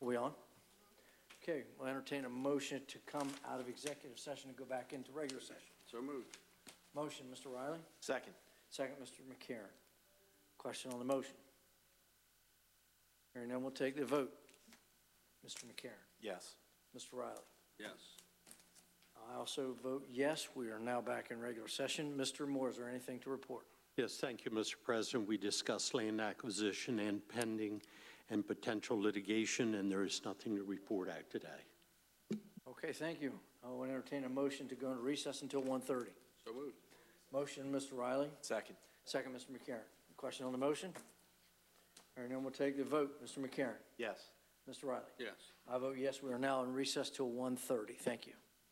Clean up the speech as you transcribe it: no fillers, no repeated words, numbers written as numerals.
Are we on? Okay, we'll entertain a motion to come out of executive session and go back into regular session. So moved. Motion, Mr. Riley. Second. Second, Mr. McCarron. Question on the motion. Hearing none, we'll take the vote. Mr. McCarron. Yes. Mr. Riley. Yes. I also vote yes. We are now back in regular session. Mr. Moore, is there anything to report? Yes, thank you, Mr. President. We discussed land acquisition and pending and potential litigation, and there is nothing to report out today. Okay, thank you. I will entertain a motion to go into recess until 1:30. So moved. Motion, Mr. Riley. Second. Second, Mr. McCarron. Question on the motion? Hearing none, we'll take the vote. Mr. McCarron. Yes. Mr. Riley. Yes. I vote yes. We are now in recess till 1:30. Thank you.